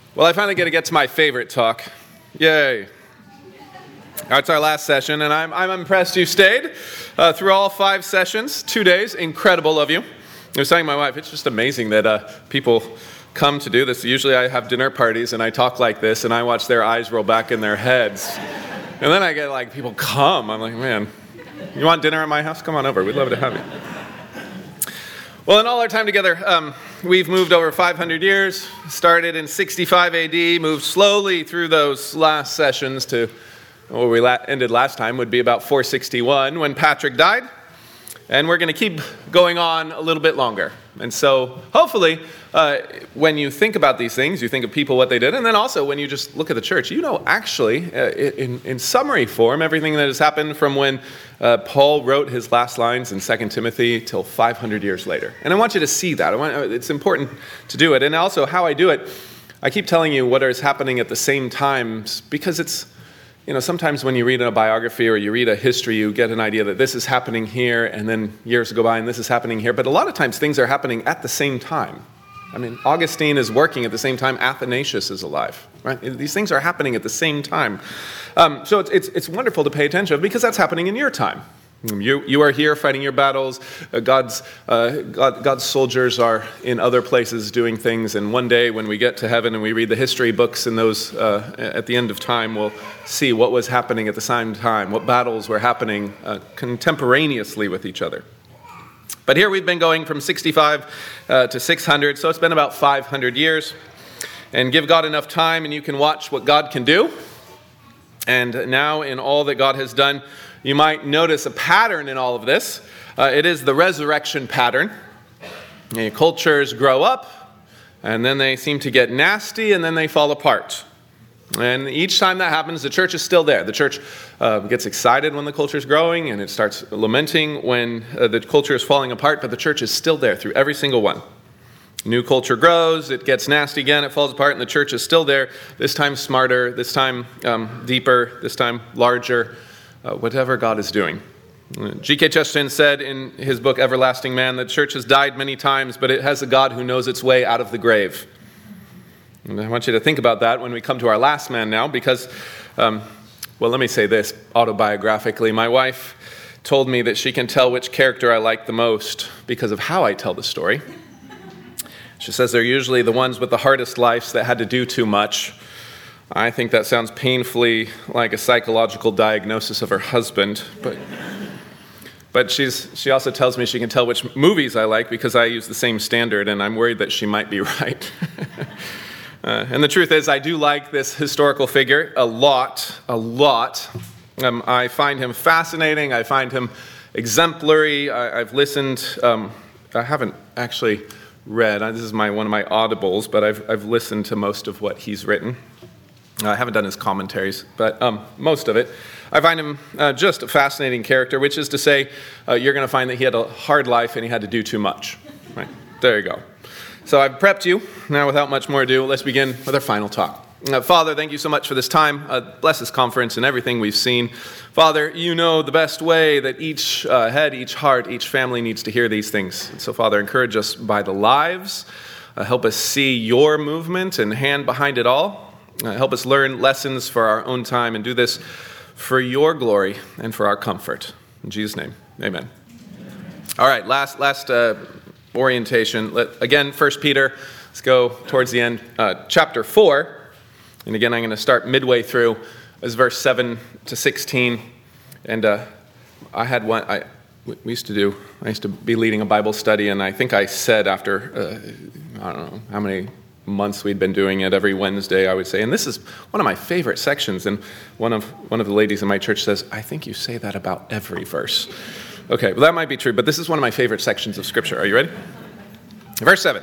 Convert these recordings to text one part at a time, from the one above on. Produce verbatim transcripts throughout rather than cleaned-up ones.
Well, I finally get to get to my favorite talk. Yay. That's our last session, and I'm I'm impressed you stayed uh, through all five sessions, two days. Incredible of you. I was telling my wife, it's just amazing that uh, people come to do this. Usually I have dinner parties, and I talk like this, and I watch their eyes roll back in their heads. And then I get like, people come. I'm like, man, you want dinner at my house? Come on over. We'd love to have you. Well, in all our time together, um, we've moved over five hundred years, started in sixty-five A D, moved slowly through those last sessions to where we la- ended last time would be about four sixty-one when Patrick died. And we're going to keep going on a little bit longer. And so hopefully uh, when you think about these things, you think of people, what they did, and then also when you just look at the church, you know actually, uh, in, in summary form, everything that has happened from when uh, Paul wrote his last lines in Second Timothy till five hundred years later. And I want you to see that. I want, it's important to do it. And also how I do it, I keep telling you what is happening at the same times because it's, you know, sometimes when you read a biography or you read a history, you get an idea that this is happening here, and then years go by and this is happening here. But a lot of times things are happening at the same time. I mean, Augustine is working at the same time Athanasius is alive, right? These things are happening at the same time. Um, so it's, it's it's wonderful to pay attention because that's happening in your time. You you are here fighting your battles. Uh, God's uh, God, God's soldiers are in other places doing things. And one day when we get to heaven and we read the history books and those uh, at the end of time, we'll see what was happening at the same time, what battles were happening uh, contemporaneously with each other. But here we've been going from sixty-five uh, to six hundred, so it's been about five hundred years. And give God enough time and you can watch what God can do. And now in all that God has done, you might notice a pattern in all of this. Uh, it is the resurrection pattern. You know, cultures grow up, and then they seem to get nasty, and then they fall apart. And each time that happens, the church is still there. The church uh, gets excited when the culture is growing, and it starts lamenting when uh, the culture is falling apart, but the church is still there through every single one. New culture grows, it gets nasty again, it falls apart, and the church is still there, this time smarter, this time um, deeper, this time larger. Uh, whatever God is doing. G K Chesterton said in his book, Everlasting Man, that the church has died many times, but it has a God who knows its way out of the grave. And I want you to think about that when we come to our last man now, because, um, well, let me say this autobiographically. My wife told me that she can tell which character I like the most because of how I tell the story. She says they're usually the ones with the hardest lives that had to do too much. I think that sounds painfully like a psychological diagnosis of her husband, but but she's she also tells me she can tell which movies I like because I use the same standard, and I'm worried that she might be right. uh, and the truth is, I do like this historical figure a lot, a lot. Um, I find him fascinating. I find him exemplary. I, I've listened. Um, I haven't actually read. This is my one of my audibles, but I've I've listened to most of what he's written. I haven't done his commentaries, but um, most of it. I find him uh, just a fascinating character, which is to say, uh, you're going to find that he had a hard life and he had to do too much. Right? There you go. So I've prepped you. Now, without much more ado, let's begin with our final talk. Uh, Father, thank you so much for this time. Uh, bless this conference and everything we've seen. Father, you know the best way that each uh, head, each heart, each family needs to hear these things. And so, Father, encourage us by the lives. Uh, help us see your movement and hand behind it all. Uh, help us learn lessons for our own time and do this for your glory and for our comfort. In Jesus' name, amen. All right, last last uh, orientation. Let, again, First Peter. Let's go towards the end. Uh, chapter four. And again, I'm going to start midway through. As verse seven to sixteen. And uh, I had one... I, we used to do... I used to be leading a Bible study, and I think I said after... Uh, I don't know how many... months we'd been doing it every Wednesday, I would say, and this is one of my favorite sections, and one of one of the ladies in my church says, I think you say that about every verse. Okay, well that might be true, but this is one of my favorite sections of Scripture. Are you ready? Verse seven.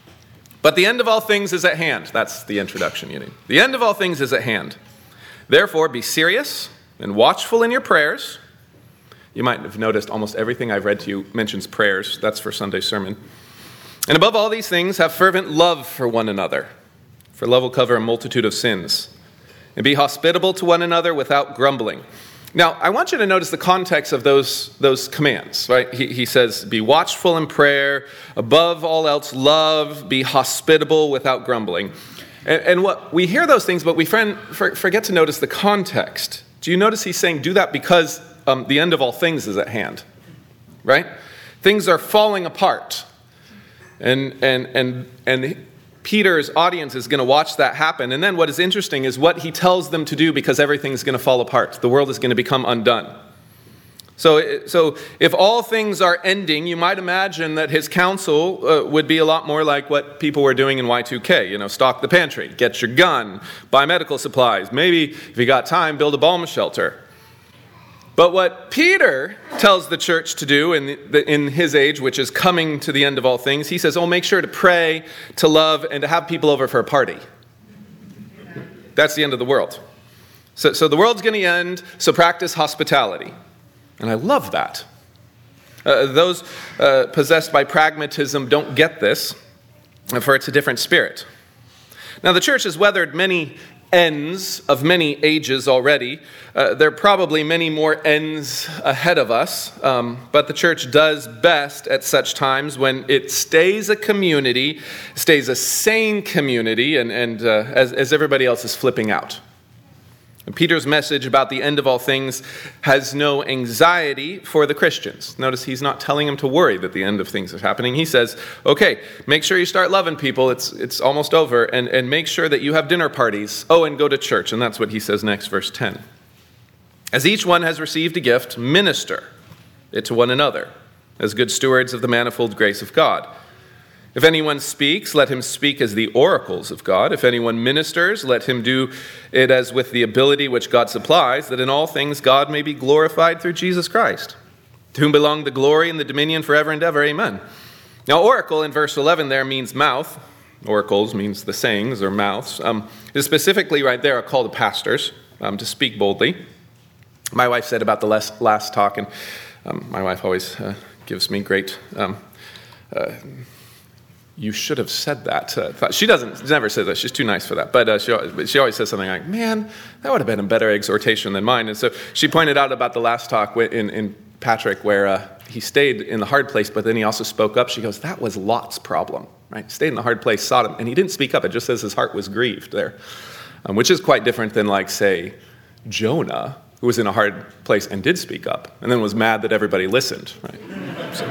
But the end of all things is at hand. That's the introduction you need. The end of all things is at hand. Therefore, be serious and watchful in your prayers. You might have noticed almost everything I've read to you mentions prayers. That's for Sunday's sermon. And above all these things, have fervent love for one another, for love will cover a multitude of sins. And be hospitable to one another without grumbling. Now, I want you to notice the context of those, those commands, right? He, he says, be watchful in prayer, above all else, love, be hospitable without grumbling. And, and what we hear those things, but we friend, for, forget to notice the context. Do you notice he's saying do that because um, the end of all things is at hand, right? Things are falling apart. And, and, and, and Peter's audience is going to watch that happen. And then what is interesting is what he tells them to do because everything's going to fall apart. The world is going to become undone. So, so if all things are ending, you might imagine that his counsel uh, would be a lot more like what people were doing in Y two K. You know, stock the pantry, get your gun, buy medical supplies. Maybe, if you got time, build a bomb shelter. But what Peter tells the church to do in, the, in his age, which is coming to the end of all things, he says, oh, make sure to pray, to love, and to have people over for a party. That's the end of the world. So, so the world's going to end, so practice hospitality. And I love that. Uh, those uh, possessed by pragmatism don't get this, for it's a different spirit. Now, the church has weathered many ends of many ages already. Uh, there are probably many more ends ahead of us, um, but the church does best at such times when it stays a community, stays a sane community, and, and uh, as, as everybody else is flipping out. Peter's message about the end of all things has no anxiety for the Christians. Notice he's not telling them to worry that the end of things is happening. He says, okay, make sure you start loving people. It's it's almost over. And, and make sure that you have dinner parties. Oh, and go to church. And that's what he says next, verse ten. As each one has received a gift, minister it to one another as good stewards of the manifold grace of God. If anyone speaks, let him speak as the oracles of God. If anyone ministers, let him do it as with the ability which God supplies, that in all things God may be glorified through Jesus Christ, to whom belong the glory and the dominion forever and ever. Amen. Now, oracle in verse eleven there means mouth. Oracles means the sayings or mouths. Um, specifically right there are called to pastors um, to speak boldly. My wife said about the last, last talk, and um, my wife always uh, gives me great... Um, uh, You should have said that. Uh, she doesn't, never says that. She's too nice for that. But uh, she, she always says something like, man, that would have been a better exhortation than mine. And so she pointed out about the last talk in, in Patrick where uh, he stayed in the hard place, but then he also spoke up. She goes, that was Lot's problem, right? He stayed in the hard place, Sodom, and he didn't speak up. It just says his heart was grieved there, um, which is quite different than, like, say, Jonah, who was in a hard place and did speak up, and then was mad that everybody listened, right? So...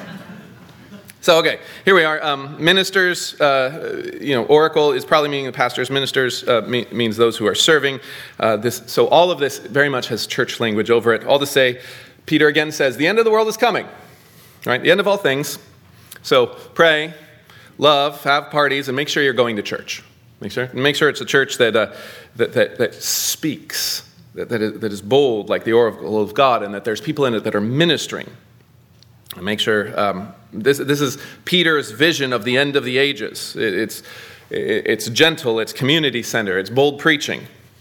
So, okay, here we are. Um, ministers, uh, you know, oracle is probably meaning the pastors. Ministers uh, me- means those who are serving. Uh, this, so all of this very much has church language over it. All to say, Peter again says, the end of the world is coming, right? The end of all things. So pray, love, have parties, and make sure you're going to church. Make sure, make sure it's a church that uh, that, that that speaks, that that is, that is bold like the oracle of God, and that there's people in it that are ministering. And make sure um, this this is Peter's vision of the end of the ages. It, it's it, it's gentle, it's community center, it's bold preaching.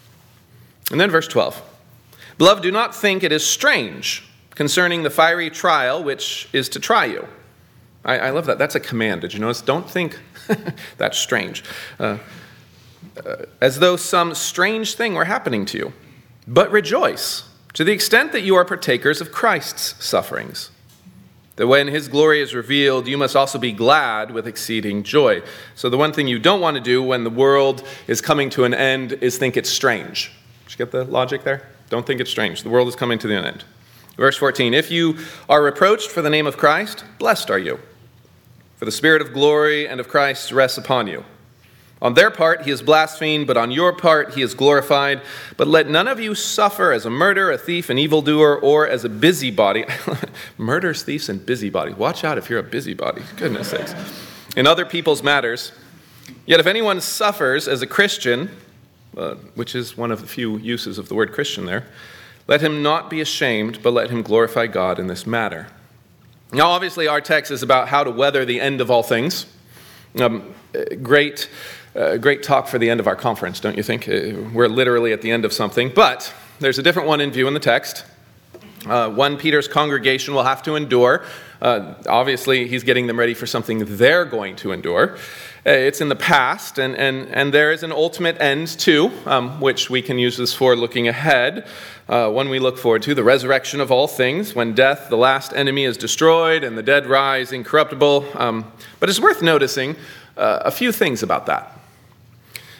And then verse twelve. Beloved, do not think it is strange concerning the fiery trial which is to try you. I, I love that. That's a command. Did you notice? Don't think that's strange. Uh, uh, as though some strange thing were happening to you. But rejoice to the extent that you are partakers of Christ's sufferings, that when his glory is revealed, you must also be glad with exceeding joy. So the one thing you don't want to do when the world is coming to an end is think it's strange. Did you get the logic there? Don't think it's strange. The world is coming to the end. Verse fourteen, if you are reproached for the name of Christ, blessed are you, for the Spirit of glory and of Christ rests upon you. On their part he is blasphemed, but on your part he is glorified. But let none of you suffer as a murderer, a thief, an evildoer, or as a busybody. Murderers, thieves, and busybodies. Watch out if you're a busybody. Goodness sakes. In other people's matters. Yet if anyone suffers as a Christian, uh, which is one of the few uses of the word Christian there, let him not be ashamed, but let him glorify God in this matter. Now, obviously, our text is about how to weather the end of all things. Um, great... Uh, great talk for the end of our conference, don't you think? Uh, we're literally at the end of something. But there's a different one in view in the text. Uh, one Peter's congregation will have to endure. Uh, obviously, he's getting them ready for something they're going to endure. Uh, it's in the past, and, and, and there is an ultimate end too, um, which we can use this for looking ahead. Uh, one we look forward to, the resurrection of all things, when death, the last enemy, is destroyed and the dead rise incorruptible. Um, but it's worth noticing uh, a few things about that.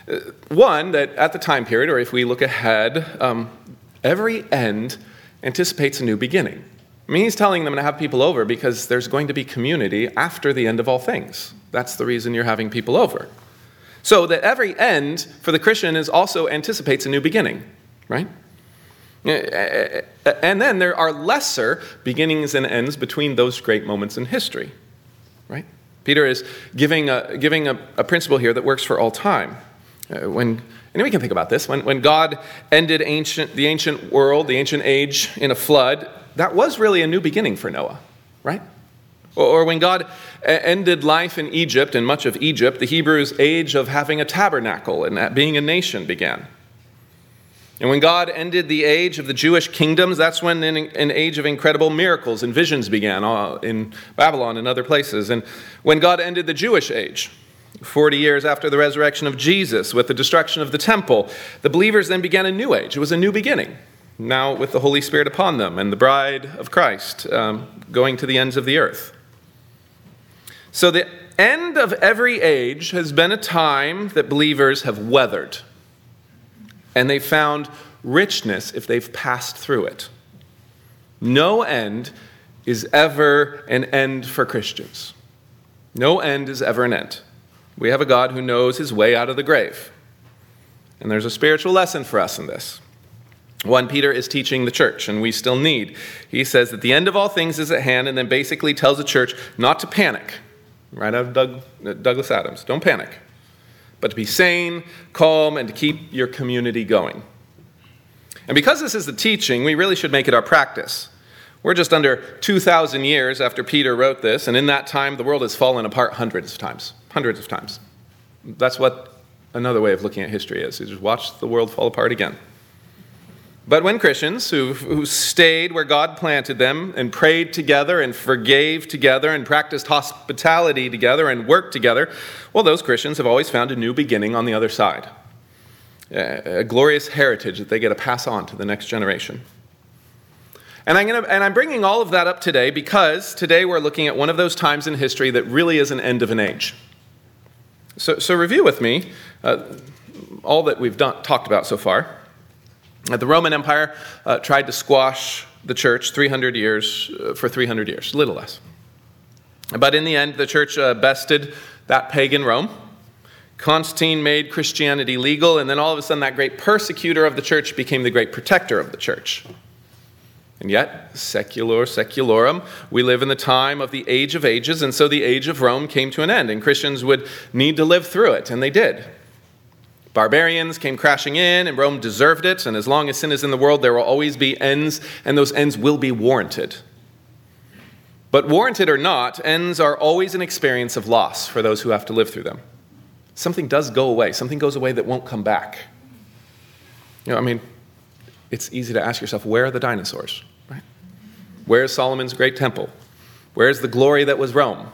One, that at the time period, or if we look ahead, um, every end anticipates a new beginning. I mean, he's telling them to have people over because there's going to be community after the end of all things. That's the reason you're having people over. So that every end for the Christian is also anticipates a new beginning, right? And then there are lesser beginnings and ends between those great moments in history, right? Peter is giving a, giving a, a principle here that works for all time. Uh, when, and we can think about this. When, when God ended ancient, the ancient world, the ancient age in a flood, that was really a new beginning for Noah, right? Or, or when God ended life in Egypt and much of Egypt, the Hebrews' age of having a tabernacle and being a nation began. And when God ended the age of the Jewish kingdoms, that's when an, an age of incredible miracles and visions began in Babylon and other places. And when God ended the Jewish age, forty years after the resurrection of Jesus, with the destruction of the temple, the believers then began a new age. It was a new beginning, now with the Holy Spirit upon them and the bride of Christ um, going to the ends of the earth. So the end of every age has been a time that believers have weathered. And they found richness if they've passed through it. No end is ever an end for Christians. No end is ever an end. We have a God who knows his way out of the grave. And there's a spiritual lesson for us in this. One Peter is teaching the church, and we still need. He says that the end of all things is at hand, and then basically tells the church not to panic. Right out of Doug, Douglas Adams. Don't panic. But to be sane, calm, and to keep your community going. And because this is the teaching, we really should make it our practice. We're just under two thousand years after Peter wrote this, and in that time, the world has fallen apart hundreds of times. Hundreds of times. That's what another way of looking at history is. You just watch the world fall apart again. But when Christians who, who stayed where God planted them and prayed together and forgave together and practiced hospitality together and worked together, well, those Christians have always found a new beginning on the other side. A, a glorious heritage that they get to pass on to the next generation. And I'm, gonna, and I'm bringing all of that up today because today we're looking at one of those times in history that really is an end of an age. So, so review with me uh, all that we've done, talked about so far. The Roman Empire uh, tried to squash the church three hundred years, uh, for three hundred years, a little less. But in the end, the church uh, bested that pagan Rome. Constantine made Christianity legal, and then all of a sudden that great persecutor of the church became the great protector of the church. And yet, secular secularum, we live in the time of the age of ages, and so the age of Rome came to an end, and Christians would need to live through it, and they did. Barbarians came crashing in, and Rome deserved it, and as long as sin is in the world, there will always be ends, and those ends will be warranted. But warranted or not, ends are always an experience of loss for those who have to live through them. Something does go away. Something goes away that won't come back. You know, I mean, it's easy to ask yourself, where are the dinosaurs? Right? Where is Solomon's great temple? Where is the glory that was Rome?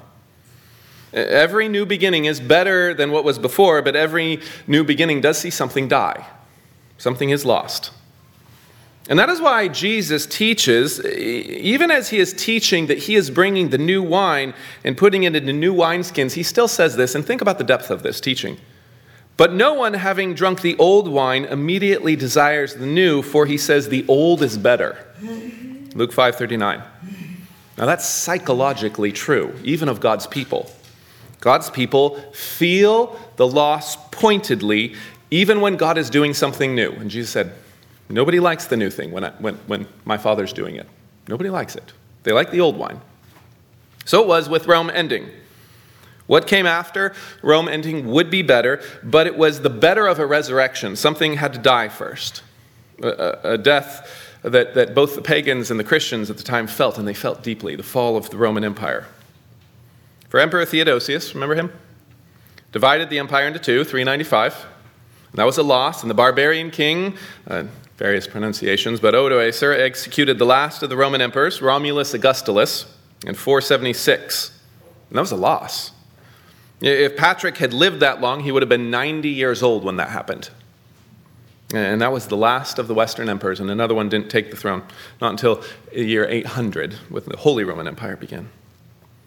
Every new beginning is better than what was before, but every new beginning does see something die. Something is lost. And that is why Jesus teaches, even as he is teaching that he is bringing the new wine and putting it into new wineskins, he still says this, and think about the depth of this teaching. But no one, having drunk the old wine, immediately desires the new, for he says the old is better. Luke five thirty-nine. Now that's psychologically true, even of God's people. God's people feel the loss pointedly, even when God is doing something new. And Jesus said, nobody likes the new thing when, I, when, when my Father's doing it. Nobody likes it. They like the old wine. So it was with Rome ending. What came after Rome ending would be better, but it was the better of a resurrection. Something had to die first. A, a death that, that both the pagans and the Christians at the time felt, and they felt deeply, the fall of the Roman Empire. For Emperor Theodosius, remember him? Divided the empire into two, three ninety-five. And that was a loss, and the barbarian king, uh, various pronunciations, but Odoacer executed the last of the Roman emperors, Romulus Augustulus, in four seventy-six. And that was a loss. If Patrick had lived that long, he would have been ninety years old when that happened. And that was the last of the Western emperors, and another one didn't take the throne, not until the year eight hundred, when the Holy Roman Empire began.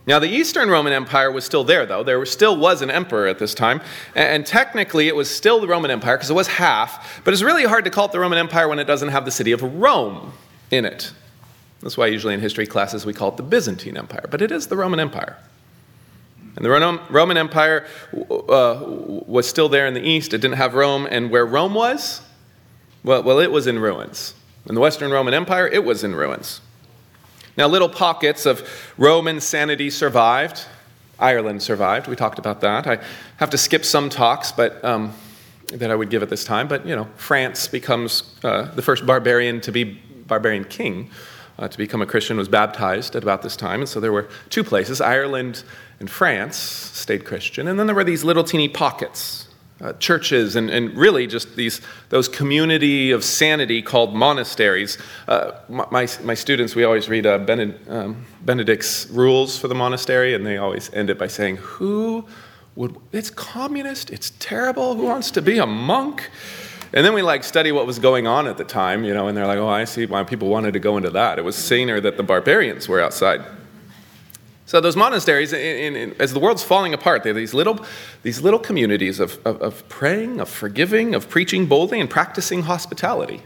Now, the Eastern Roman Empire was still there, though. There still was an emperor at this time. And technically, it was still the Roman Empire, because it was half. But it's really hard to call it the Roman Empire when it doesn't have the city of Rome in it. That's why usually in history classes we call it the Byzantine Empire. But it is the Roman Empire. And the Roman Empire uh, was still there in the east. It didn't have Rome. And where Rome was, well, well, it was in ruins. In the Western Roman Empire, it was in ruins. Now, little pockets of Roman sanity survived. Ireland survived. We talked about that. I have to skip some talks but um, that I would give at this time. But, you know, France becomes uh, the first barbarian to be barbarian king uh, to become a Christian, was baptized at about this time. And so there were two places, Ireland and France, stayed Christian. And then there were these little teeny pockets. Uh, churches and, and really just these those community of sanity called monasteries. Uh, my my students, we always read uh, Bened, um, Benedict's rules for the monastery, and they always end it by saying, "Who would? It's communist. It's terrible. Who wants to be a monk?" And then we like study what was going on at the time, you know, and they're like, "Oh, I see why people wanted to go into that. It was saner that the barbarians were outside." So those monasteries, in, in, in, as the world's falling apart, they're these little, these little communities of, of, of praying, of forgiving, of preaching boldly, and practicing hospitality.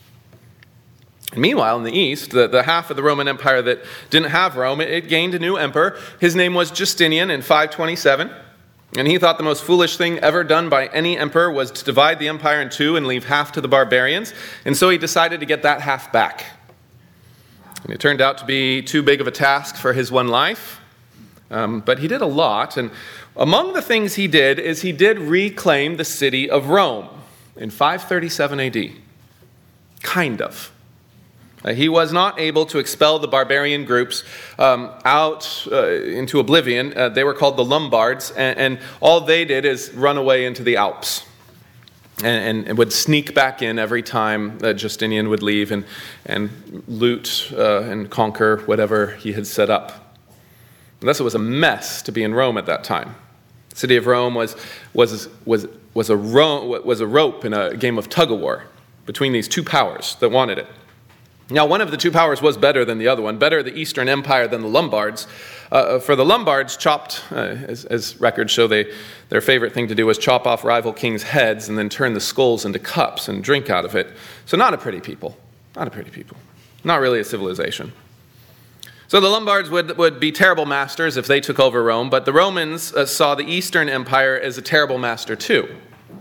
And meanwhile, in the east, the, the half of the Roman Empire that didn't have Rome, it, it gained a new emperor. His name was Justinian in five twenty-seven. And he thought the most foolish thing ever done by any emperor was to divide the empire in two and leave half to the barbarians. And so he decided to get that half back. And it turned out to be too big of a task for his one life. Um, but he did a lot. And among the things he did is he did reclaim the city of Rome in five thirty-seven A D. Kind of. Uh, he was not able to expel the barbarian groups um, out uh, into oblivion. Uh, they were called the Lombards. And, and all they did is run away into the Alps. And, and would sneak back in every time that Justinian would leave and, and loot uh, and conquer whatever he had set up. And thus it was a mess to be in Rome at that time. The city of Rome was, was, was, was, a, ro- was a rope in a game of tug-of-war between these two powers that wanted it. Now, one of the two powers was better than the other one, better the Eastern Empire than the Lombards. Uh, for the Lombards, chopped, uh, as, as records show, they, their favorite thing to do was chop off rival kings' heads and then turn the skulls into cups and drink out of it. So not a pretty people. Not a pretty people. Not really a civilization. So the Lombards would, would be terrible masters if they took over Rome, but the Romans uh, saw the Eastern Empire as a terrible master too.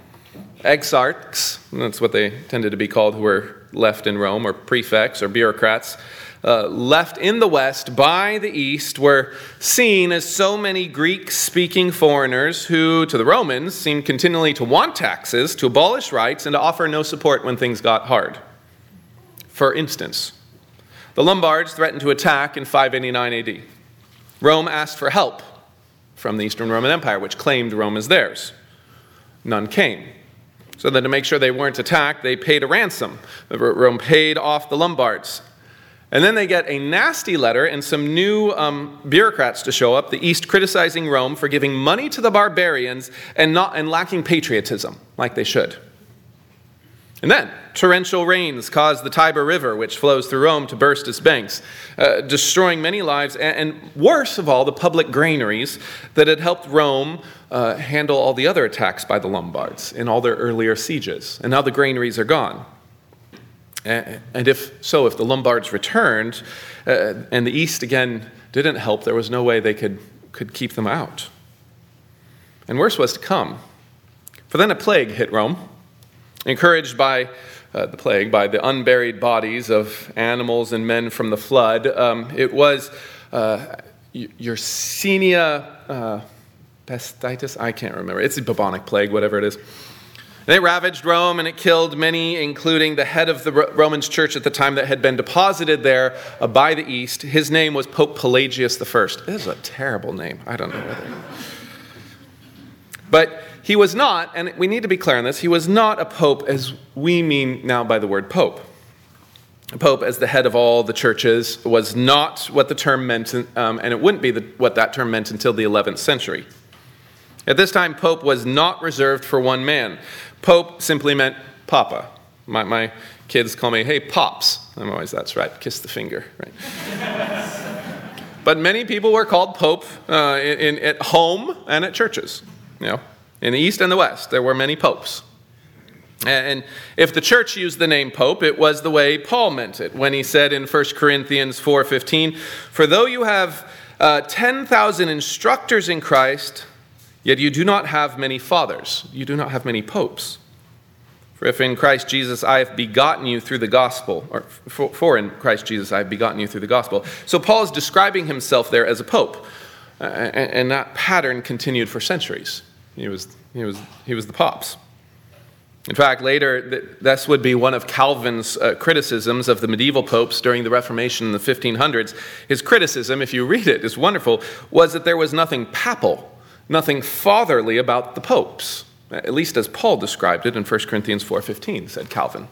Exarchs, that's what they tended to be called, who were left in Rome, or prefects or bureaucrats, uh, left in the West by the East, were seen as so many Greek-speaking foreigners who, to the Romans, seemed continually to want taxes, to abolish rights, and to offer no support when things got hard. For instance, the Lombards threatened to attack in five eighty-nine A D. Rome asked for help from the Eastern Roman Empire, which claimed Rome as theirs. None came. So then to make sure they weren't attacked, they paid a ransom. Rome paid off the Lombards. And then they get a nasty letter and some new um, bureaucrats to show up, the East criticizing Rome for giving money to the barbarians and not and lacking patriotism, like they should. And then torrential rains caused the Tiber River, which flows through Rome, to burst its banks, uh, destroying many lives, and, and worst of all, the public granaries that had helped Rome uh, handle all the other attacks by the Lombards in all their earlier sieges. And now the granaries are gone. And, and if so, if the Lombards returned, uh, and the East again didn't help, there was no way they could, could keep them out. And worse was to come. For then a plague hit Rome. Encouraged by uh, the plague, by the unburied bodies of animals and men from the flood, um, it was uh, Yersinia uh, pestis. I can't remember. It's a bubonic plague, whatever it is. And it ravaged Rome, and it killed many, including the head of the Roman church at the time that had been deposited there uh, by the East. His name was Pope Pelagius the First. This is a terrible name. I don't know whether... But he was not, and we need to be clear on this, he was not a pope as we mean now by the word pope. A pope as the head of all the churches was not what the term meant, um, and it wouldn't be the, what that term meant until the eleventh century. At this time, pope was not reserved for one man. Pope simply meant papa. My, my kids call me, hey, pops. I'm always, that's right, kiss the finger, right? but many people were called pope uh, in, in, at home and at churches. You know, in the East and the West, there were many popes. And if the church used the name pope, it was the way Paul meant it when he said in First Corinthians four fifteen, "For though you have uh, ten thousand instructors in Christ, yet you do not have many fathers." You do not have many popes. "For if in Christ Jesus I have begotten you through the gospel," or for, for in Christ Jesus I have begotten you through the gospel. So Paul is describing himself there as a pope. Uh, and, and that pattern continued for centuries. He was, he was, he was the pops. In fact, later, this would be one of Calvin's uh, criticisms of the medieval popes during the Reformation in the fifteen hundreds. His criticism, if you read it, is wonderful, was that there was nothing papal, nothing fatherly about the popes, at least as Paul described it in First Corinthians four fifteen, said Calvin.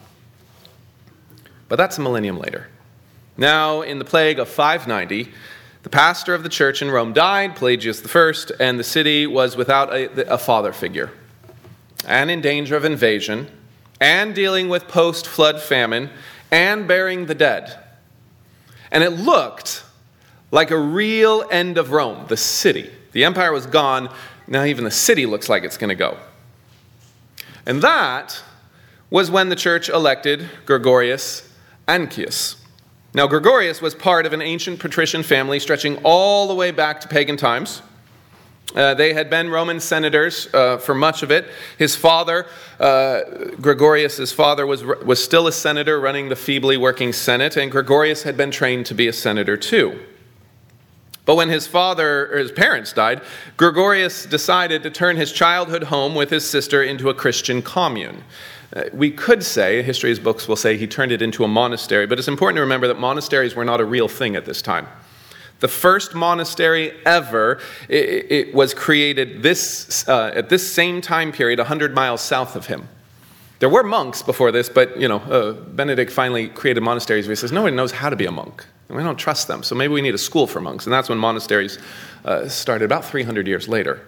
But that's a millennium later. Now, in the plague of five ninety, the pastor of the church in Rome died, Pelagius the First, and the city was without a, a father figure, and in danger of invasion, and dealing with post-flood famine, and burying the dead. And it looked like a real end of Rome, the city. The empire was gone. Now even the city looks like it's going to go. And that was when the church elected Gregorius Ancius. Now, Gregorius was part of an ancient patrician family stretching all the way back to pagan times. Uh, they had been Roman senators uh, for much of it. His father, uh, Gregorius' father, was, was still a senator running the feebly working Senate, and Gregorius had been trained to be a senator too. But when his father, or his parents died, Gregorius decided to turn his childhood home with his sister into a Christian commune. Uh, we could say, history's books will say he turned it into a monastery, but it's important to remember that monasteries were not a real thing at this time. The first monastery ever, it, it was created this uh, at this same time period, one hundred miles south of him. There were monks before this, but you know, uh, Benedict finally created monasteries where he says, nobody knows how to be a monk, and we don't trust them, so maybe we need a school for monks. And that's when monasteries uh, started about three hundred years later.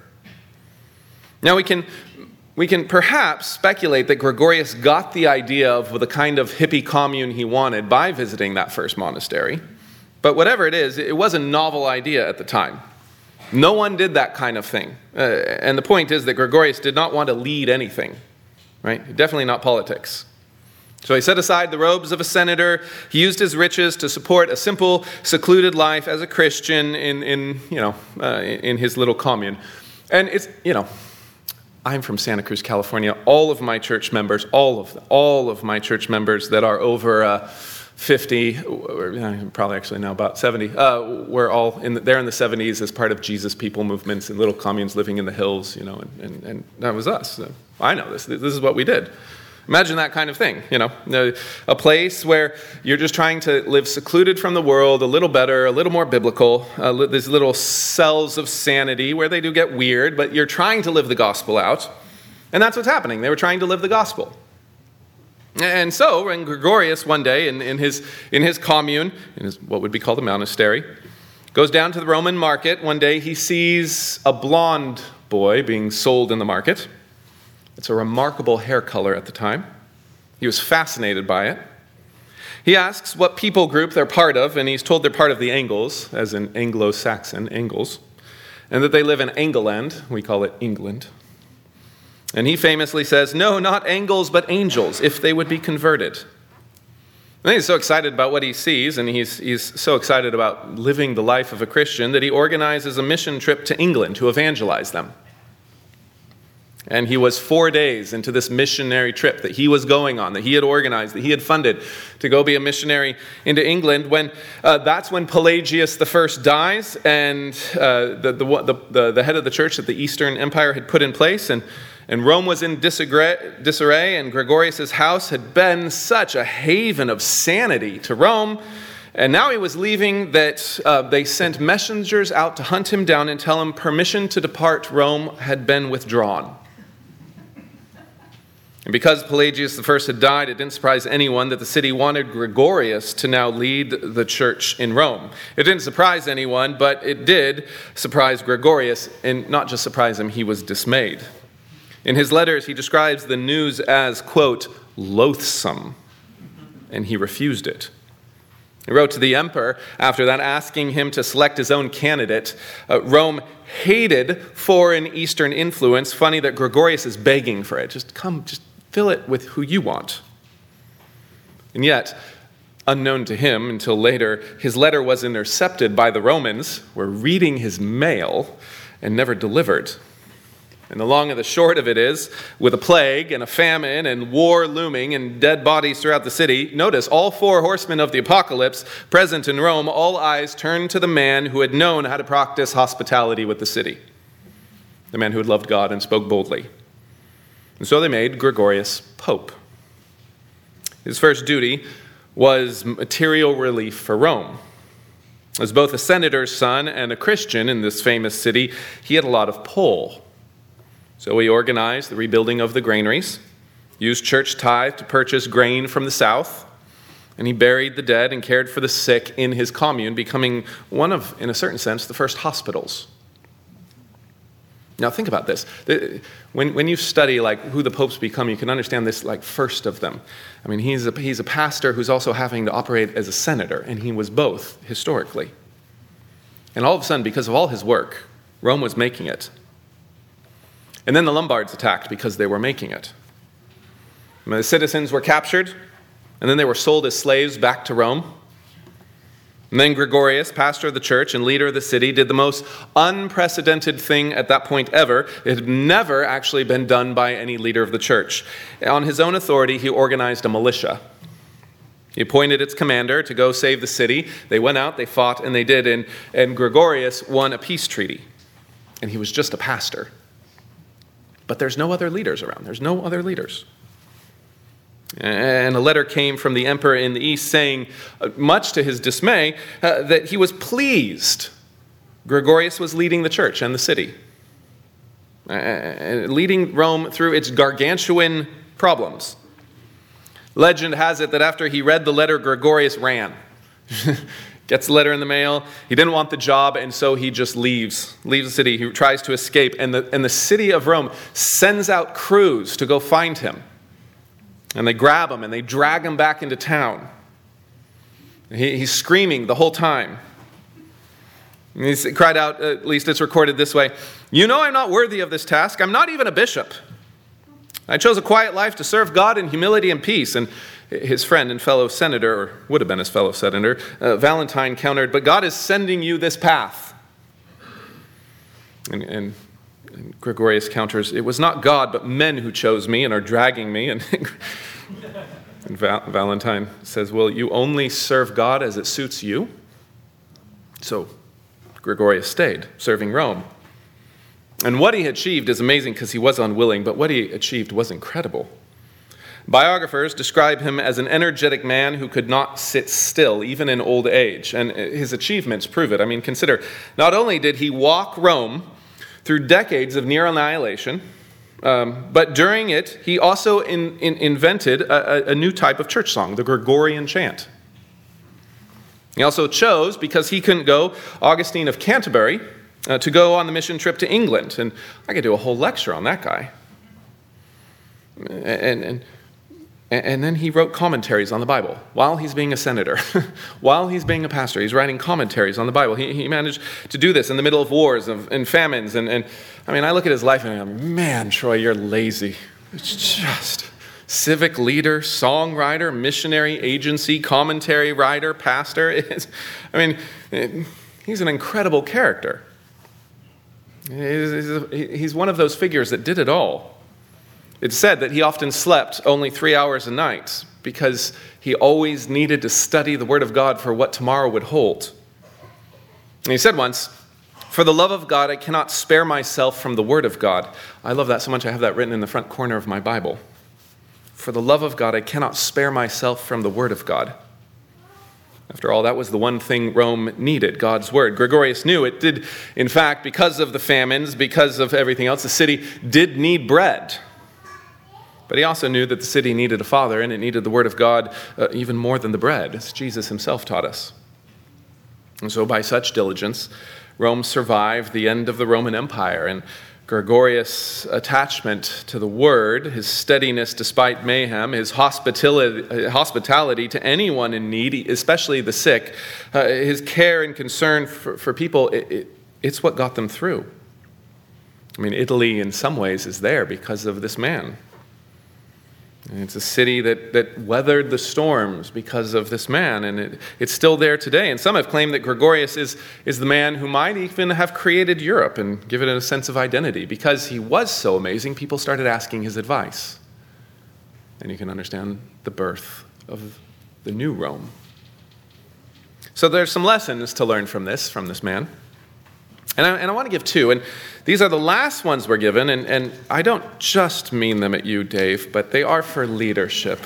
Now we can, we can perhaps speculate that Gregorius got the idea of the kind of hippie commune he wanted by visiting that first monastery. But whatever it is, it was a novel idea at the time. No one did that kind of thing. Uh, and the point is that Gregorius did not want to lead anything, right? Definitely not politics. So he set aside the robes of a senator. He used his riches to support a simple, secluded life as a Christian in, in you know, uh, in his little commune. And it's, you know, I'm from Santa Cruz, California. All of my church members, all of them, all of my church members that are over uh, fifty, or probably actually now about seventy, uh, we're all in the, they're in the seventies as part of Jesus People movements and little communes living in the hills, you know, and, and, and that was us. So I know this. This is what we did. Imagine that kind of thing, you know, a place where you're just trying to live secluded from the world, a little better, a little more biblical, uh, these little cells of sanity where they do get weird, but you're trying to live the gospel out. And that's what's happening. They were trying to live the gospel. And so, when Gregorius one day in, in his in his commune, in his what would be called a monastery, goes down to the Roman market, one day he sees a blonde boy being sold in the market. It's a remarkable hair color at the time. He was fascinated by it. He asks what people group they're part of, and he's told they're part of the Angles, as in Anglo-Saxon, Angles, and that they live in England. We call it England. And he famously says, no, not angles, but angels, if they would be converted. And he's so excited about what he sees, and he's, he's so excited about living the life of a Christian that he organizes a mission trip to England to evangelize them. And he was four days into this missionary trip that he was going on, that he had organized, that he had funded to go be a missionary into England. When uh, that's when Pelagius the First dies, and uh, the, the, the, the head of the church that the Eastern Empire had put in place, and And Rome was in disarray, and Gregorius' house had been such a haven of sanity to Rome. And now he was leaving that uh, they sent messengers out to hunt him down and tell him permission to depart Rome had been withdrawn. And because Pelagius the First had died, it didn't surprise anyone that the city wanted Gregorius to now lead the church in Rome. It didn't surprise anyone, but it did surprise Gregorius, and not just surprise him, he was dismayed. In his letters, he describes the news as, quote, loathsome, and he refused it. He wrote to the emperor after that, asking him to select his own candidate. Uh, Rome hated foreign Eastern influence. Funny that Gregorius is begging for it. Just come, just fill it with who you want. And yet, unknown to him until later, his letter was intercepted by the Romans, who were reading his mail, and never delivered. And the long and the short of it is, with a plague and a famine and war looming and dead bodies throughout the city, notice all four horsemen of the apocalypse present in Rome, all eyes turned to the man who had known how to practice hospitality with the city, the man who had loved God and spoke boldly. And so they made Gregorius pope. His first duty was material relief for Rome. As both a senator's son and a Christian in this famous city, he had a lot of pull. So he organized the rebuilding of the granaries, used church tithe to purchase grain from the south, and he buried the dead and cared for the sick in his commune, becoming one of, in a certain sense, the first hospitals. Now think about this. When, when you study like who the popes become, you can understand this like first of them. I mean, he's a, he's a pastor who's also having to operate as a senator, and he was both historically. And all of a sudden, because of all his work, Rome was making it. And then the Lombards attacked because they were making it. And the citizens were captured, and then they were sold as slaves back to Rome. And then Gregorius, pastor of the church and leader of the city, did the most unprecedented thing at that point ever. It had never actually been done by any leader of the church. On his own authority, he organized a militia. He appointed its commander to go save the city. They went out, they fought, and they did. And, and Gregorius won a peace treaty. And he was just a pastor. But there's no other leaders around. There's no other leaders. And a letter came from the emperor in the east saying, much to his dismay, uh, that he was pleased Gregorius was leading the church and the city, uh, leading Rome through its gargantuan problems. Legend has it that after he read the letter, Gregorius ran. Gets the letter in the mail. He didn't want the job, and so he just leaves, leaves the city. He tries to escape, and the, and the city of Rome sends out crews to go find him. And they grab him, and they drag him back into town. He, he's screaming the whole time. And he's cried out, at least it's recorded this way, "You know I'm not worthy of this task. I'm not even a bishop. I chose a quiet life to serve God in humility and peace." And his friend and fellow senator, or would have been his fellow senator, uh, Valentine countered, "But God is sending you this path." And, and, and Gregorius counters, "It was not God, but men who chose me and are dragging me." And, and Val- Valentine says, "Well, you only serve God as it suits you?" So Gregorius stayed, serving Rome. And what he achieved is amazing because he was unwilling, but what he achieved was incredible. Biographers describe him as an energetic man who could not sit still, even in old age. And his achievements prove it. I mean, consider, not only did he walk Rome through decades of near annihilation, um, but during it, he also in, in, invented a, a new type of church song, the Gregorian chant. He also chose, because he couldn't go, Augustine of Canterbury, uh, to go on the mission trip to England. And I could do a whole lecture on that guy. And... and And then he wrote commentaries on the Bible while he's being a senator, while he's being a pastor. He's writing commentaries on the Bible. He, he managed to do this in the middle of wars and, and famines. And, and I mean, I look at his life and I go, man, Troy, you're lazy. It's just civic leader, songwriter, missionary agency, commentary writer, pastor. It's, I mean, it, he's an incredible character. He's, he's one of those figures that did it all. It's said that he often slept only three hours a night because he always needed to study the Word of God for what tomorrow would hold. And he said once, "For the love of God, I cannot spare myself from the Word of God." I love that so much, I have that written in the front corner of my Bible. "For the love of God, I cannot spare myself from the Word of God." After all, that was the one thing Rome needed, God's Word. Gregorius knew it did, in fact, because of the famines, because of everything else, the city did need bread. But he also knew that the city needed a father, and it needed the Word of God uh, even more than the bread, as Jesus himself taught us. And so by such diligence, Rome survived the end of the Roman Empire, and Gregorius' attachment to the word, his steadiness despite mayhem, his hospitality, hospitality to anyone in need, especially the sick, uh, his care and concern for, for people, it, it, it's what got them through. I mean, Italy in some ways is there because of this man. And it's a city that, that weathered the storms because of this man, and it, it's still there today. And some have claimed that Gregorius is, is the man who might even have created Europe and given it a sense of identity. Because he was so amazing, people started asking his advice. And you can understand the birth of the new Rome. So there's some lessons to learn from this, from this man. And I, and I want to give two, and these are the last ones we're given, and, and I don't just mean them at you, Dave, but they are for leadership.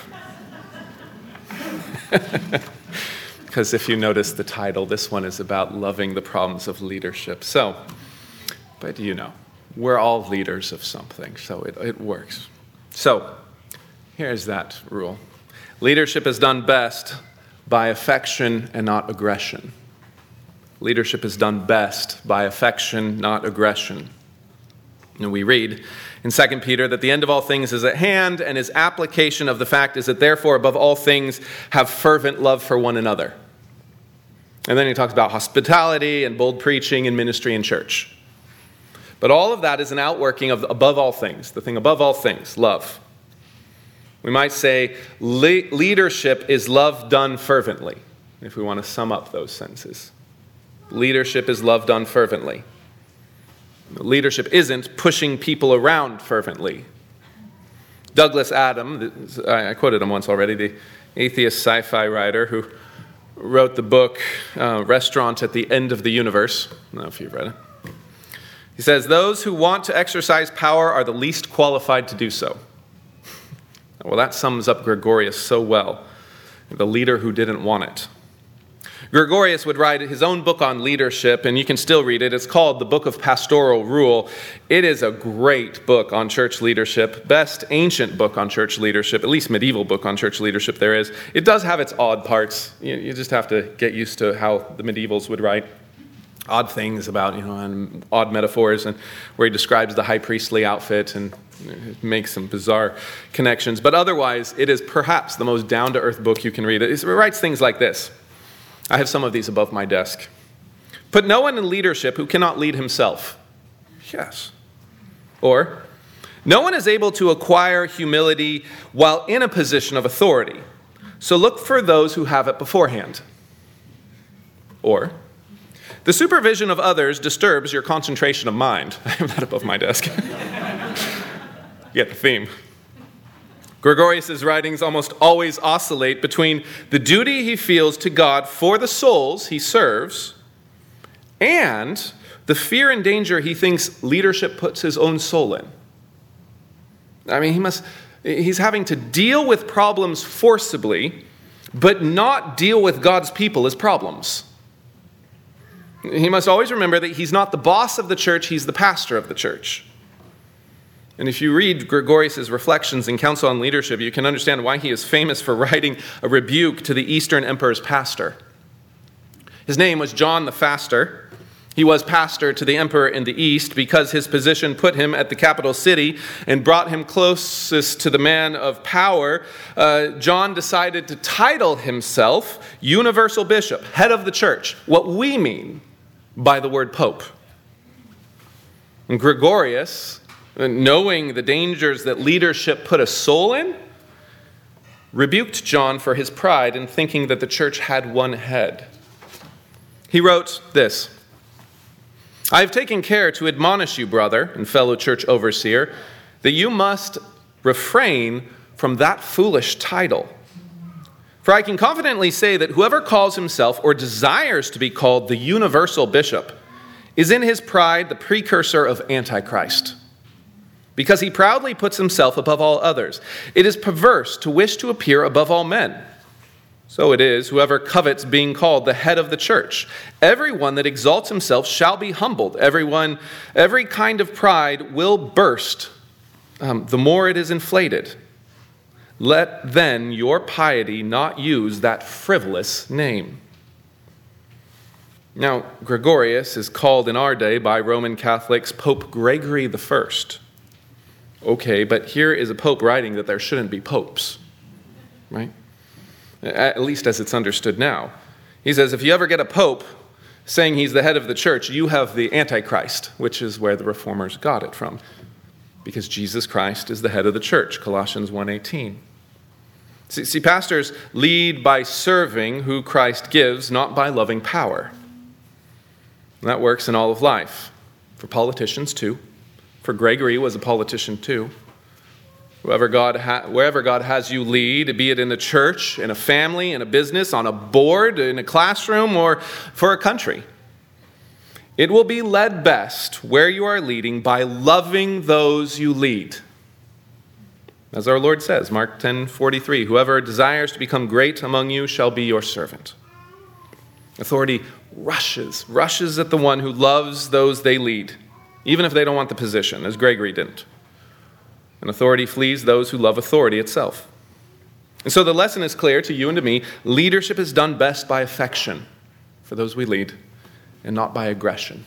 Because if you notice the title, this one is about loving the problems of leadership. So, but you know, we're all leaders of something, so it, it works. So, here's that rule. Leadership is done best by affection and not aggression. Leadership is done best by affection, not aggression. And we read in Second Peter that the end of all things is at hand, and his application of the fact is that therefore, above all things, have fervent love for one another. And then he talks about hospitality and bold preaching and ministry in church. But all of that is an outworking of above all things, the thing above all things, love. We might say le- leadership is love done fervently, if we want to sum up those sentences. Leadership is love done fervently. Leadership isn't pushing people around fervently. Douglas Adams, I quoted him once already, the atheist sci-fi writer who wrote the book uh, Restaurant at the End of the Universe. I don't know if you've read it. He says, those who want to exercise power are the least qualified to do so. Well, that sums up Gregorius so well, the leader who didn't want it. Gregorius would write his own book on leadership, and you can still read it. It's called The Book of Pastoral Rule. It is a great book on church leadership, best ancient book on church leadership, at least medieval book on church leadership there is. It does have its odd parts. You, you just have to get used to how the medievals would write odd things about, you know, and odd metaphors, and where he describes the high priestly outfit and makes some bizarre connections. But otherwise, it is perhaps the most down-to-earth book you can read. It writes things like this. I have some of these above my desk. Put no one in leadership who cannot lead himself. Yes. Or, no one is able to acquire humility while in a position of authority. So look for those who have it beforehand. Or, the supervision of others disturbs your concentration of mind. I have that above my desk. You get the theme. Gregorius' writings almost always oscillate between the duty he feels to God for the souls he serves and the fear and danger he thinks leadership puts his own soul in. I mean, he must, he's having to deal with problems forcibly, but not deal with God's people as problems. He must always remember that he's not the boss of the church, he's the pastor of the church. And if you read Gregorius' reflections in Council on Leadership, you can understand why he is famous for writing a rebuke to the Eastern Emperor's pastor. His name was John the Faster. He was pastor to the emperor in the East because his position put him at the capital city and brought him closest to the man of power. Uh, John decided to title himself Universal Bishop, head of the church, what we mean by the word pope. And Gregorius, knowing the dangers that leadership put a soul in, rebuked John for his pride in thinking that the church had one head. He wrote this, I have taken care to admonish you, brother and fellow church overseer, that you must refrain from that foolish title. For I can confidently say that whoever calls himself or desires to be called the universal bishop is in his pride the precursor of Antichrist, because he proudly puts himself above all others. It is perverse to wish to appear above all men. So it is, whoever covets being called the head of the church. Everyone that exalts himself shall be humbled. Everyone, every kind of pride will burst, um, the more it is inflated. Let then your piety not use that frivolous name. Now, Gregorius is called in our day by Roman Catholics Pope Gregory the First. Okay, but here is a pope writing that there shouldn't be popes, right? At least as it's understood now. He says, if you ever get a pope saying he's the head of the church, you have the Antichrist, which is where the Reformers got it from, because Jesus Christ is the head of the church, Colossians one eighteen. See, see, pastors lead by serving who Christ gives, not by loving power. And that works in all of life, for politicians too. For Gregory was a politician too. Whoever God ha- wherever God has you lead, be it in a church, in a family, in a business, on a board, in a classroom, or for a country, it will be led best where you are leading by loving those you lead. As our Lord says, Mark ten forty-three, whoever desires to become great among you shall be your servant. Authority rushes, rushes at the one who loves those they lead, even if they don't want the position, as Gregory didn't. And authority flees those who love authority itself. And so the lesson is clear to you and to me. Leadership is done best by affection for those we lead, and not by aggression.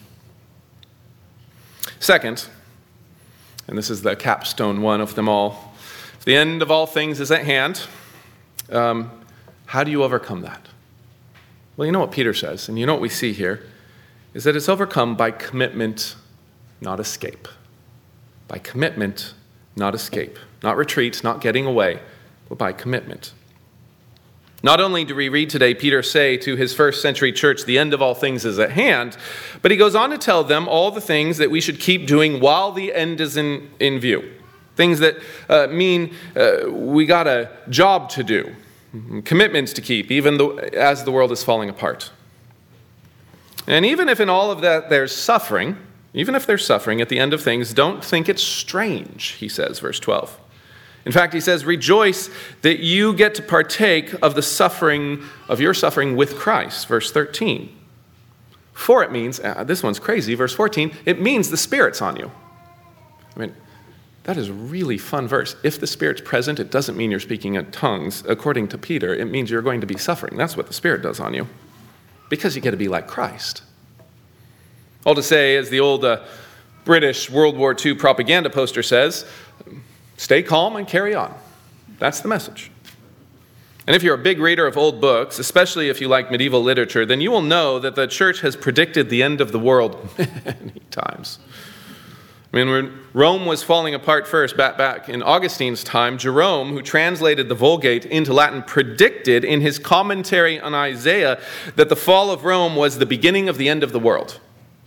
Second, and this is the capstone one of them all, if the end of all things is at hand, um, how do you overcome that? Well, you know what Peter says, and you know what we see here, is that it's overcome by commitment, not escape. By commitment, not escape. Not retreat, not getting away, but by commitment. Not only do we read today Peter say to his first century church, the end of all things is at hand, but he goes on to tell them all the things that we should keep doing while the end is in, in view. Things that uh, mean uh, we got a job to do, commitments to keep, even though, as the world is falling apart. And even if in all of that there's suffering, even if there's suffering at the end of things, don't think it's strange, he says, verse twelve. In fact, he says, rejoice that you get to partake of the suffering, of your suffering with Christ, verse thirteen. For it means, uh, this one's crazy, verse fourteen, it means the Spirit's on you. I mean, that is a really fun verse. If the Spirit's present, it doesn't mean you're speaking in tongues. According to Peter, it means you're going to be suffering. That's what the Spirit does on you, because you get to be like Christ. All to say, as the old uh, British World War Two propaganda poster says, stay calm and carry on. That's the message. And if you're a big reader of old books, especially if you like medieval literature, then you will know that the church has predicted the end of the world many times. I mean, when Rome was falling apart first, back, back in Augustine's time, Jerome, who translated the Vulgate into Latin, predicted in his commentary on Isaiah that the fall of Rome was the beginning of the end of the world.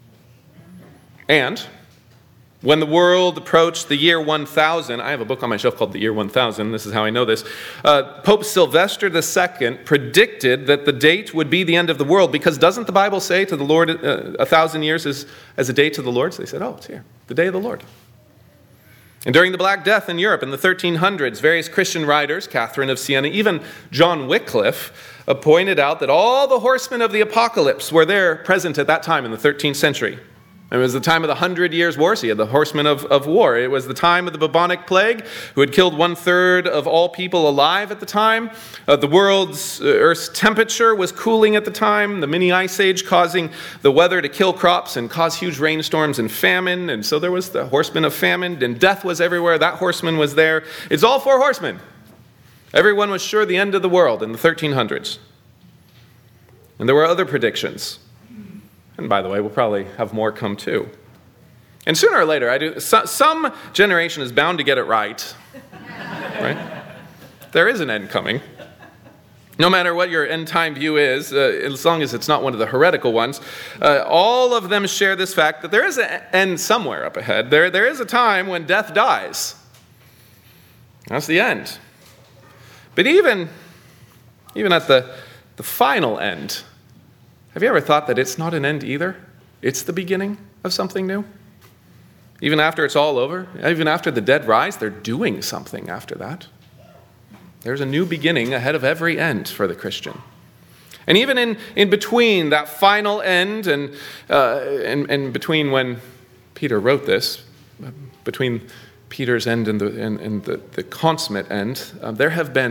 And when the world approached the year one thousand, I have a book on my shelf called The Year one thousand, this is how I know this, uh, Pope Sylvester the Second predicted that the date would be the end of the world, because doesn't the Bible say to the Lord, uh, a thousand years is as a day to the Lord? So they said, oh, it's here, the day of the Lord. And during the Black Death in Europe in the thirteen hundreds, various Christian writers, Catherine of Siena, even John Wycliffe, uh, pointed out that all the horsemen of the apocalypse were there present at that time in the thirteenth century. It was the time of the Hundred Years' War, so you had the horsemen of, of war. It was the time of the bubonic plague, who had killed one-third of all people alive at the time. Uh, the world's, uh, Earth's temperature was cooling at the time, the mini ice age causing the weather to kill crops and cause huge rainstorms and famine. And so there was the horseman of famine, and death was everywhere. That horseman was there. It's all four horsemen. Everyone was sure the end of the world in the thirteen hundreds. And there were other predictions. And by the way, we'll probably have more come too. And sooner or later, I do. So, some generation is bound to get it right. Right? There is an end coming. No matter what your end time view is, uh, as long as it's not one of the heretical ones, uh, all of them share this fact that there is an end somewhere up ahead. There, there is a time when death dies. That's the end. But even, even at the, the final end, have you ever thought that it's not an end either? It's the beginning of something new? Even after it's all over, even after the dead rise, they're doing something after that. There's a new beginning ahead of every end for the Christian. And even in, in between that final end and, uh, and, and between when Peter wrote this, between Peter's end and the, and, and the, the consummate end, uh, there have been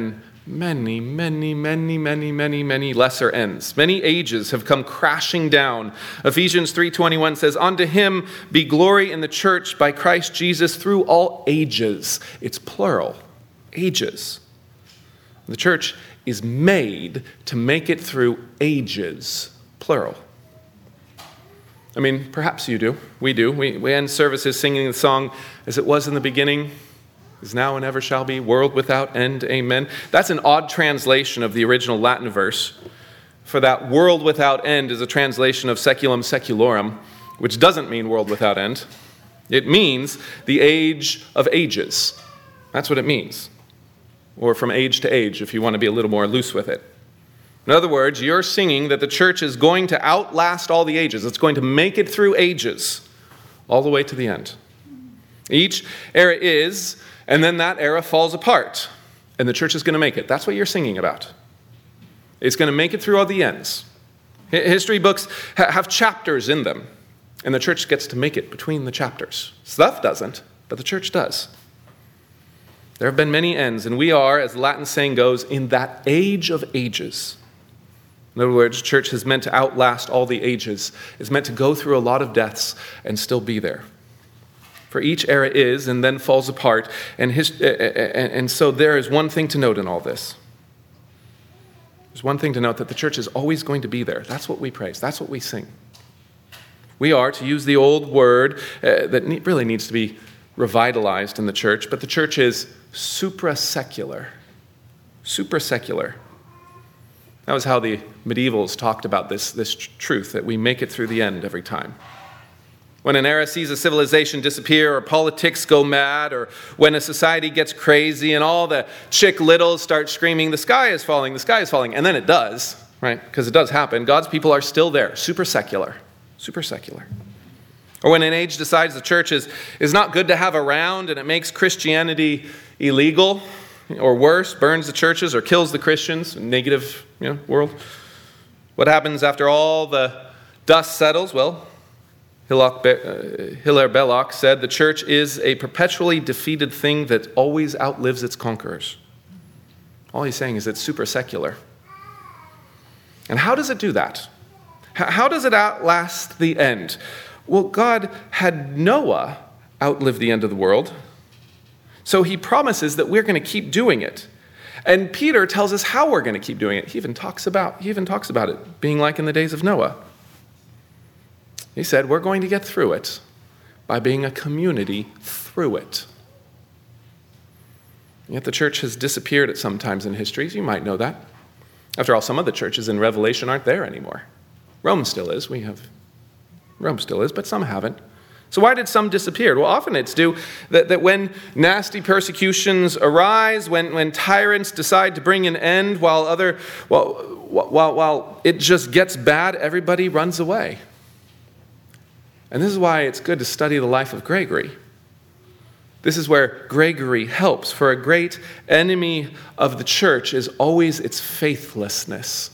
many, many, many, many, many, many lesser ends. Many ages have come crashing down. Ephesians three twenty-one says, "Unto him be glory in the church by Christ Jesus through all ages." It's plural, ages. The church is made to make it through ages, plural. I mean, perhaps you do. We do. We, we end services singing the song, "As it was in the beginning, is now and ever shall be, world without end, amen." That's an odd translation of the original Latin verse. For that world without end is a translation of seculum secularum, which doesn't mean world without end. It means the age of ages. That's what it means. Or from age to age, if you want to be a little more loose with it. In other words, you're singing that the church is going to outlast all the ages. It's going to make it through ages, all the way to the end. Each era is, and then that era falls apart, and the church is going to make it. That's what you're singing about. It's going to make it through all the ends. History books ha- have chapters in them, and the church gets to make it between the chapters. Stuff doesn't, but the church does. There have been many ends, and we are, as the Latin saying goes, in that age of ages. In other words, church is meant to outlast all the ages. It's meant to go through a lot of deaths and still be there. For each era is and then falls apart. And, his, and so there is one thing to note in all this. There's one thing to note, that the church is always going to be there. That's what we praise. That's what we sing. We are, to use the old word uh, that ne- really needs to be revitalized in the church, but the church is supra-secular. Supra-secular. That was how the medievals talked about this, this tr- truth, that we make it through the end every time. When an era sees a civilization disappear, or politics go mad, or when a society gets crazy and all the chick littles start screaming, "The sky is falling, the sky is falling," and then it does, right? Because it does happen. God's people are still there, super secular, super secular. Or when an age decides the church is, is not good to have around and it makes Christianity illegal, or worse, burns the churches or kills the Christians, a negative you know, world. What happens after all the dust settles? Well, Hilaire Belloc said, "The church is a perpetually defeated thing that always outlives its conquerors." All he's saying is it's super secular. And how does it do that? How does it outlast the end? Well, God had Noah outlive the end of the world, so he promises that we're going to keep doing it. And Peter tells us how we're going to keep doing it. He even talks about, he even talks about it being like in the days of Noah. He said, we're going to get through it by being a community through it. Yet the church has disappeared at some times in history. You might know that. After all, some of the churches in Revelation aren't there anymore. Rome still is. We have Rome still is, but some haven't. So why did some disappear? Well, often it's due that, that when nasty persecutions arise, when, when tyrants decide to bring an end while other while, while, while it just gets bad, everybody runs away. And this is why it's good to study the life of Gregory. This is where Gregory helps, for a great enemy of the church is always its faithlessness.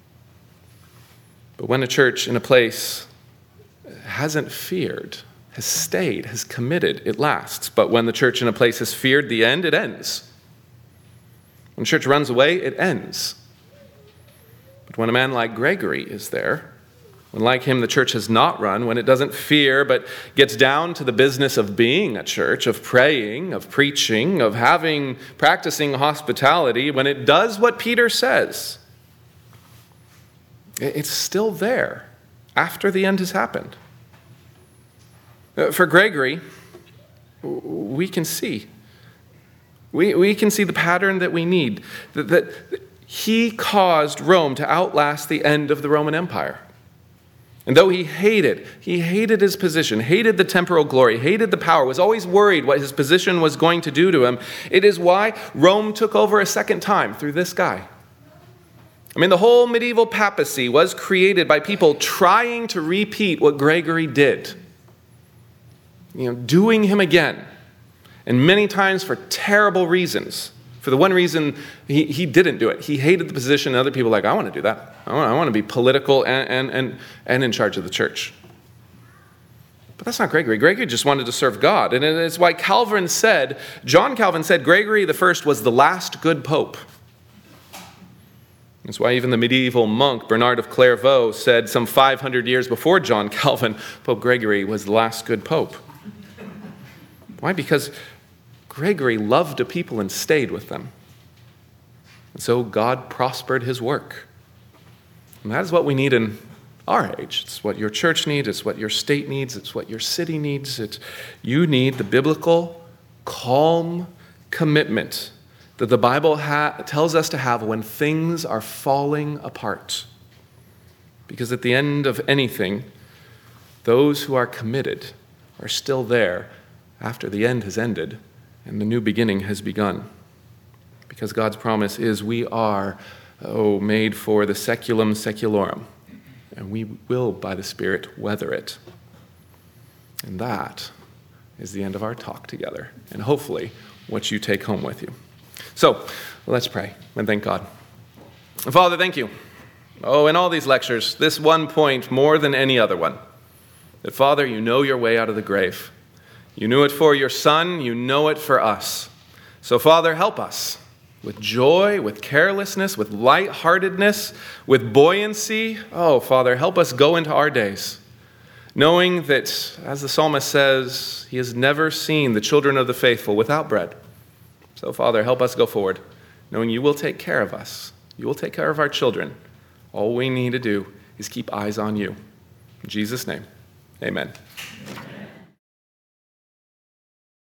But when a church in a place hasn't feared, has stayed, has committed, it lasts. But when the church in a place has feared the end, it ends. When the church runs away, it ends. But when a man like Gregory is there, when like him the church has not run, when it doesn't fear but gets down to the business of being a church, of praying, of preaching, of having, practicing hospitality, when it does what Peter says, it's still there after the end has happened. For Gregory, we can see. We, we can see the pattern that we need. That, that he caused Rome to outlast the end of the Roman Empire. And though he hated, he hated his position, hated the temporal glory, hated the power, was always worried what his position was going to do to him, it is why Rome took over a second time through this guy. I mean, the whole medieval papacy was created by people trying to repeat what Gregory did. You know, doing him again. And many times for terrible reasons. For the one reason he, he didn't do it. He hated the position, and other people were like, I want to do that. I want, I want to be political and, and, and, and in charge of the church. But that's not Gregory. Gregory just wanted to serve God. And it's why Calvin said, John Calvin said, Gregory the First was the last good pope. That's why even the medieval monk Bernard of Clairvaux said some five hundred years before John Calvin, Pope Gregory was the last good pope. Why? Because Gregory loved the people and stayed with them. And so God prospered his work. And that is what we need in our age. It's what your church needs. It's what your state needs. It's what your city needs. It's, you need the biblical, calm commitment that the Bible ha- tells us to have when things are falling apart. Because at the end of anything, those who are committed are still there after the end has ended and the new beginning has begun. Because God's promise is we are, oh, made for the seculum seculorum, and we will, by the Spirit, weather it. And that is the end of our talk together, and hopefully what you take home with you. So, let's pray and thank God. Father, thank you. Oh, in all these lectures, this one point more than any other one, that Father, you know your way out of the grave. You knew it for your Son, you know it for us. So Father, help us with joy, with carelessness, with lightheartedness, with buoyancy. Oh, Father, help us go into our days, knowing that, as the psalmist says, he has never seen the children of the faithful without bread. So, Father, help us go forward, knowing you will take care of us. You will take care of our children. All we need to do is keep eyes on you. In Jesus' name, amen.